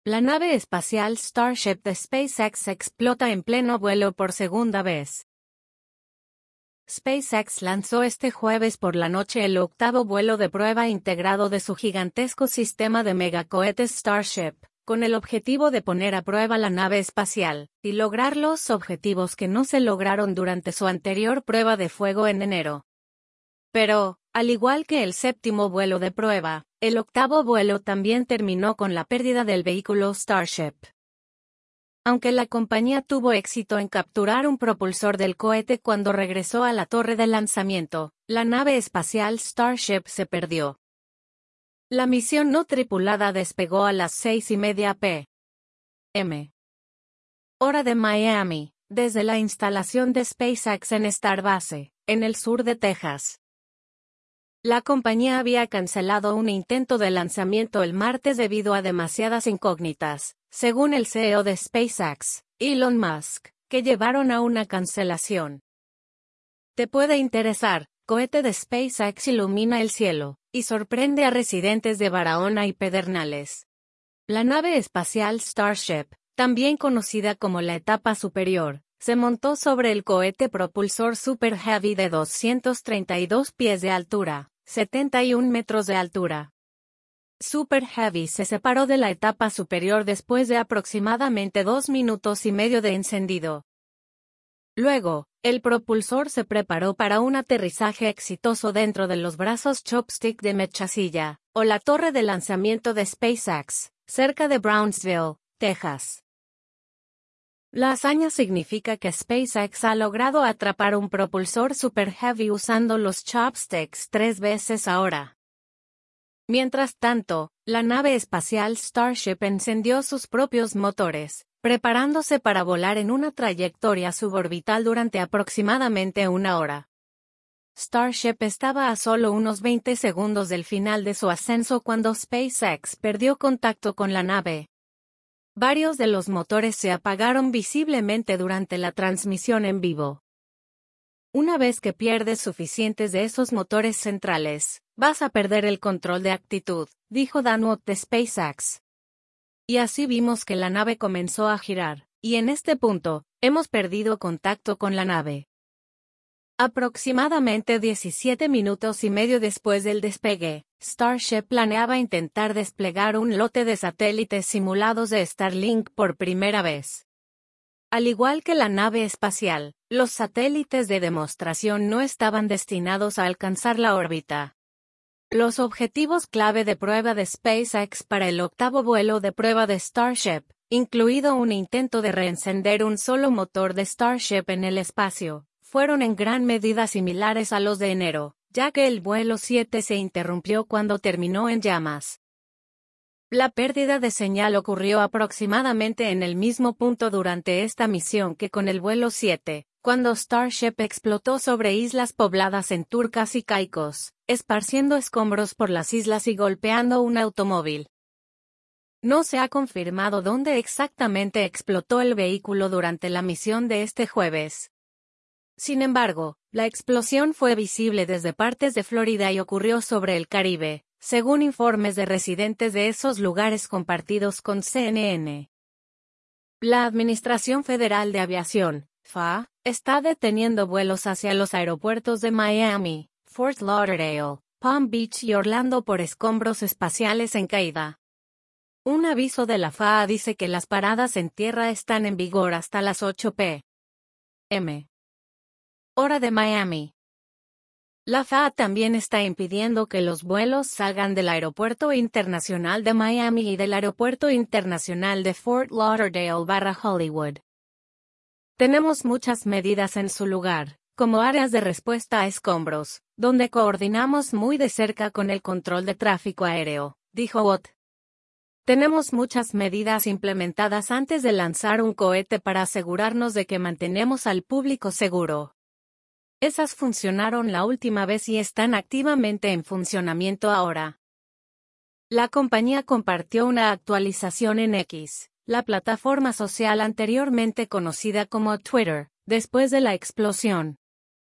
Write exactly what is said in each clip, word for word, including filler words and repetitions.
La nave espacial Starship de SpaceX explota en pleno vuelo por segunda vez. SpaceX lanzó este jueves por la noche el octavo vuelo de prueba integrado de su gigantesco sistema de megacohetes Starship, con el objetivo de poner a prueba la nave espacial, y lograr los objetivos que no se lograron durante su anterior prueba de fuego en enero. Pero, al igual que el séptimo vuelo de prueba, el octavo vuelo también terminó con la pérdida del vehículo Starship. Aunque la compañía tuvo éxito en capturar un propulsor del cohete cuando regresó a la torre de lanzamiento, la nave espacial Starship se perdió. La misión no tripulada despegó a las seis y media p m hora de Miami, desde la instalación de SpaceX en Starbase, en el sur de Texas. La compañía había cancelado un intento de lanzamiento el martes debido a demasiadas incógnitas, según el C E O de SpaceX, Elon Musk, que llevaron a una cancelación. Te puede interesar, cohete de SpaceX ilumina el cielo, y sorprende a residentes de Barahona y Pedernales. La nave espacial Starship, también conocida como la etapa superior, se montó sobre el cohete propulsor Super Heavy de doscientos treinta y dos pies de altura, setenta y un metros de altura. Super Heavy se separó de la etapa superior después de aproximadamente dos minutos y medio de encendido. Luego, el propulsor se preparó para un aterrizaje exitoso dentro de los brazos Chopstick de Mechasilla, o la torre de lanzamiento de SpaceX, cerca de Brownsville, Texas. La hazaña significa que SpaceX ha logrado atrapar un propulsor Super Heavy usando los Chopsticks tres veces ahora. Mientras tanto, la nave espacial Starship encendió sus propios motores, preparándose para volar en una trayectoria suborbital durante aproximadamente una hora. Starship estaba a solo unos veinte segundos del final de su ascenso cuando SpaceX perdió contacto con la nave. Varios de los motores se apagaron visiblemente durante la transmisión en vivo. Una vez que pierdes suficientes de esos motores centrales, vas a perder el control de actitud, dijo Dan Watt de SpaceX. Y así vimos que la nave comenzó a girar, y en este punto, hemos perdido contacto con la nave. Aproximadamente diecisiete minutos y medio después del despegue, Starship planeaba intentar desplegar un lote de satélites simulados de Starlink por primera vez. Al igual que la nave espacial, los satélites de demostración no estaban destinados a alcanzar la órbita. Los objetivos clave de prueba de SpaceX para el octavo vuelo de prueba de Starship, incluido un intento de reencender un solo motor de Starship en el espacio, fueron en gran medida similares a los de enero, ya que el vuelo siete se interrumpió cuando terminó en llamas. La pérdida de señal ocurrió aproximadamente en el mismo punto durante esta misión que con el vuelo siete, cuando Starship explotó sobre islas pobladas en Turcas y Caicos, esparciendo escombros por las islas y golpeando un automóvil. No se ha confirmado dónde exactamente explotó el vehículo durante la misión de este jueves. Sin embargo, la explosión fue visible desde partes de Florida y ocurrió sobre el Caribe, según informes de residentes de esos lugares compartidos con C N N. La Administración Federal de Aviación, F A A, está deteniendo vuelos hacia los aeropuertos de Miami, Fort Lauderdale, Palm Beach y Orlando por escombros espaciales en caída. Un aviso de la F A A dice que las paradas en tierra están en vigor hasta las ocho p m hora de Miami. La F A A también está impidiendo que los vuelos salgan del Aeropuerto Internacional de Miami y del Aeropuerto Internacional de Fort Lauderdale barra Hollywood. Tenemos muchas medidas en su lugar, como áreas de respuesta a escombros, donde coordinamos muy de cerca con el control de tráfico aéreo, dijo Watt. Tenemos muchas medidas implementadas antes de lanzar un cohete para asegurarnos de que mantenemos al público seguro. Esas funcionaron la última vez y están activamente en funcionamiento ahora. La compañía compartió una actualización en X, la plataforma social anteriormente conocida como Twitter, después de la explosión.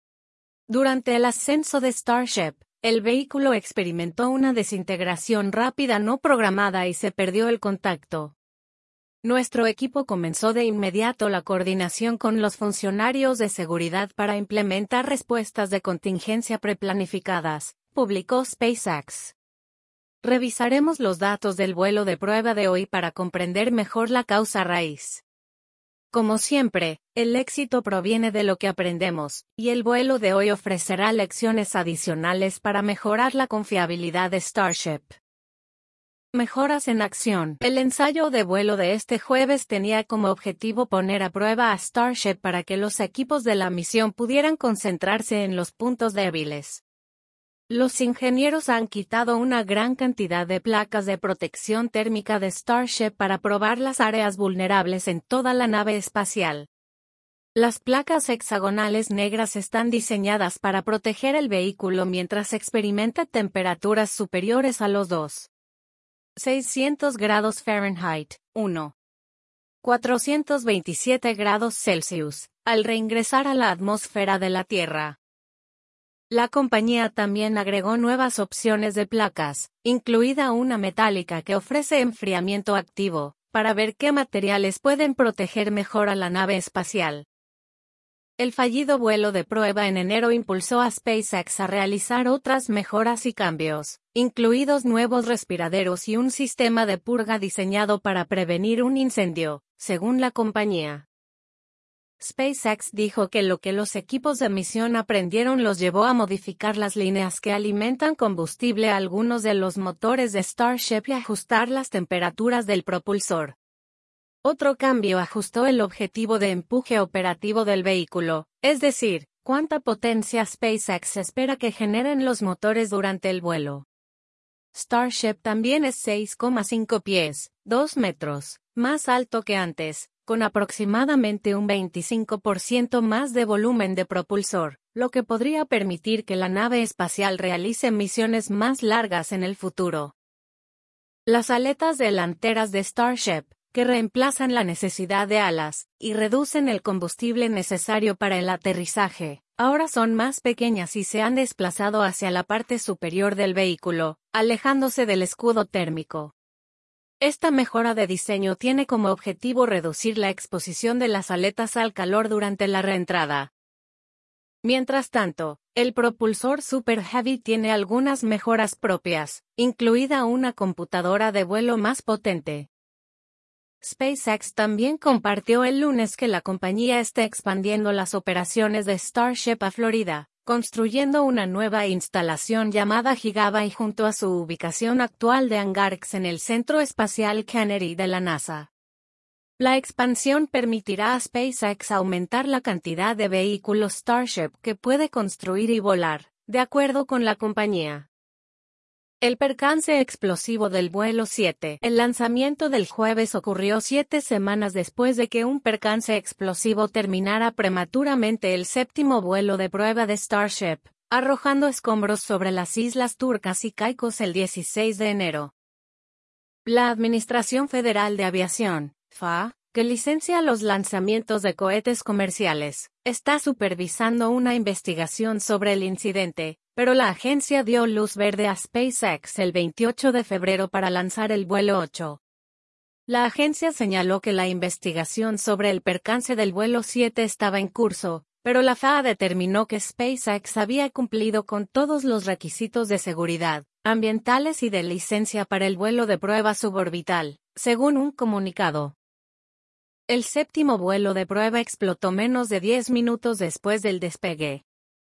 Durante el ascenso de Starship, el vehículo experimentó una desintegración rápida no programada y se perdió el contacto. Nuestro equipo comenzó de inmediato la coordinación con los funcionarios de seguridad para implementar respuestas de contingencia preplanificadas, publicó SpaceX. Revisaremos los datos del vuelo de prueba de hoy para comprender mejor la causa raíz. Como siempre, el éxito proviene de lo que aprendemos, y el vuelo de hoy ofrecerá lecciones adicionales para mejorar la confiabilidad de Starship. Mejoras en acción. El ensayo de vuelo de este jueves tenía como objetivo poner a prueba a Starship para que los equipos de la misión pudieran concentrarse en los puntos débiles. Los ingenieros han quitado una gran cantidad de placas de protección térmica de Starship para probar las áreas vulnerables en toda la nave espacial. Las placas hexagonales negras están diseñadas para proteger el vehículo mientras experimenta temperaturas superiores a los dos. seiscientos grados Fahrenheit, uno. cuatrocientos veintisiete grados Celsius, al reingresar a la atmósfera de la Tierra. La compañía también agregó nuevas opciones de placas, incluida una metálica que ofrece enfriamiento activo, para ver qué materiales pueden proteger mejor a la nave espacial. El fallido vuelo de prueba en enero impulsó a SpaceX a realizar otras mejoras y cambios, incluidos nuevos respiraderos y un sistema de purga diseñado para prevenir un incendio, según la compañía. SpaceX dijo que lo que los equipos de misión aprendieron los llevó a modificar las líneas que alimentan combustible a algunos de los motores de Starship y ajustar las temperaturas del propulsor. Otro cambio ajustó el objetivo de empuje operativo del vehículo, es decir, cuánta potencia SpaceX espera que generen los motores durante el vuelo. Starship también es seis coma cinco pies, dos metros, más alto que antes, con aproximadamente un veinticinco por ciento más de volumen de propulsor, lo que podría permitir que la nave espacial realice misiones más largas en el futuro. Las aletas delanteras de Starship, que reemplazan la necesidad de alas, y reducen el combustible necesario para el aterrizaje, ahora son más pequeñas y se han desplazado hacia la parte superior del vehículo, alejándose del escudo térmico. Esta mejora de diseño tiene como objetivo reducir la exposición de las aletas al calor durante la reentrada. Mientras tanto, el propulsor Super Heavy tiene algunas mejoras propias, incluida una computadora de vuelo más potente. SpaceX también compartió el lunes que la compañía está expandiendo las operaciones de Starship a Florida, construyendo una nueva instalación llamada Gigabyte junto a su ubicación actual de hangars en el Centro Espacial Kennedy de la NASA. La expansión permitirá a SpaceX aumentar la cantidad de vehículos Starship que puede construir y volar, de acuerdo con la compañía. El percance explosivo del vuelo siete. El lanzamiento del jueves ocurrió siete semanas después de que un percance explosivo terminara prematuramente el séptimo vuelo de prueba de Starship, arrojando escombros sobre las islas Turcas y Caicos el dieciséis de enero. La Administración Federal de Aviación, F A A, que licencia los lanzamientos de cohetes comerciales, está supervisando una investigación sobre el incidente, pero la agencia dio luz verde a SpaceX el veintiocho de febrero para lanzar el vuelo ocho. La agencia señaló que la investigación sobre el percance del vuelo siete estaba en curso, pero la F A A determinó que SpaceX había cumplido con todos los requisitos de seguridad, ambientales y de licencia para el vuelo de prueba suborbital, según un comunicado. El séptimo vuelo de prueba explotó menos de diez minutos después del despegue.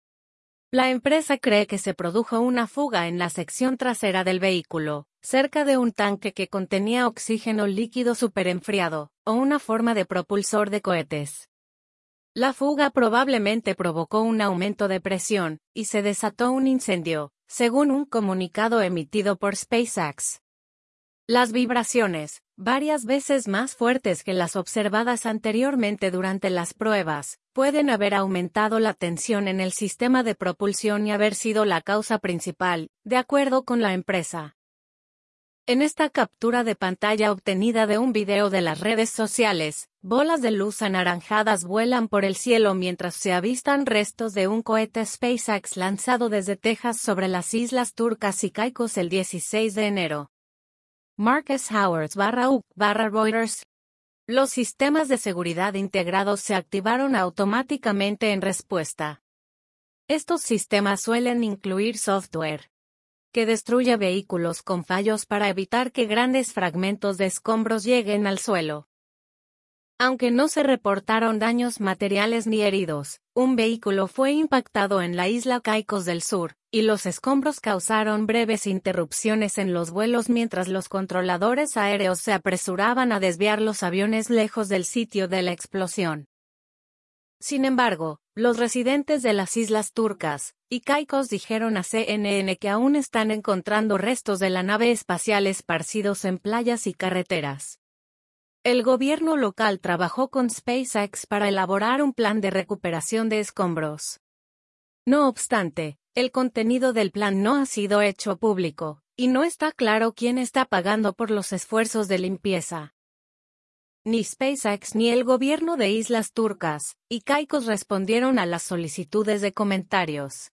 La empresa cree que se produjo una fuga en la sección trasera del vehículo, cerca de un tanque que contenía oxígeno líquido superenfriado, o una forma de propulsor de cohetes. La fuga probablemente provocó un aumento de presión, y se desató un incendio, según un comunicado emitido por SpaceX. Las vibraciones, varias veces más fuertes que las observadas anteriormente durante las pruebas, pueden haber aumentado la tensión en el sistema de propulsión y haber sido la causa principal, de acuerdo con la empresa. En esta captura de pantalla obtenida de un video de las redes sociales, bolas de luz anaranjadas vuelan por el cielo mientras se avistan restos de un cohete SpaceX lanzado desde Texas sobre las islas Turcas y Caicos el dieciséis de enero. Marcus Howard barra U barra Reuters Los sistemas de seguridad integrados se activaron automáticamente en respuesta. Estos sistemas suelen incluir software que destruye vehículos con fallos para evitar que grandes fragmentos de escombros lleguen al suelo. Aunque no se reportaron daños materiales ni heridos, un vehículo fue impactado en la isla Caicos del Sur, y los escombros causaron breves interrupciones en los vuelos mientras los controladores aéreos se apresuraban a desviar los aviones lejos del sitio de la explosión. Sin embargo, los residentes de las islas turcas y Caicos dijeron a C N N que aún están encontrando restos de la nave espacial esparcidos en playas y carreteras. El gobierno local trabajó con SpaceX para elaborar un plan de recuperación de escombros. No obstante, el contenido del plan no ha sido hecho público, y no está claro quién está pagando por los esfuerzos de limpieza. Ni SpaceX ni el gobierno de Islas Turcas y Caicos respondieron a las solicitudes de comentarios.